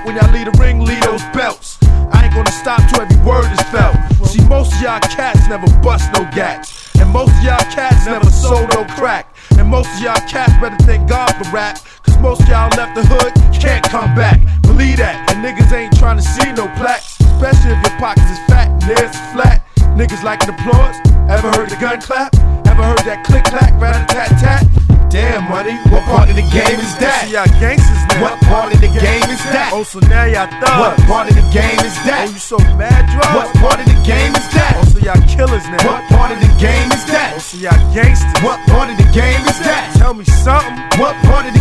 when y'all leave the ring, leave those belts. I ain't gonna stop till every word is felt. See, most of y'all cats never bust no gats, and most of y'all cats never sold no crack, and most of y'all cats better thank God for rap, cause most of y'all left the hood, can't come back. Believe that, and niggas ain't trying to see no plaques, especially if your pockets is fat and theirs is flat. Niggas like the applause, ever heard the gun clap? Ever heard that click clack, rat-a-tat-tat? Damn, money, what part of the game is that? See, y'all gangsters now. What part of the game is that? Oh, so now y'all thugs. What part of the game is that? Oh, you so mad, drugs? What part of the game is that? Oh, so y'all killers now. What part of the game is that? Oh, so y'all gangsters. What part of the game is that? Tell me something. What part of the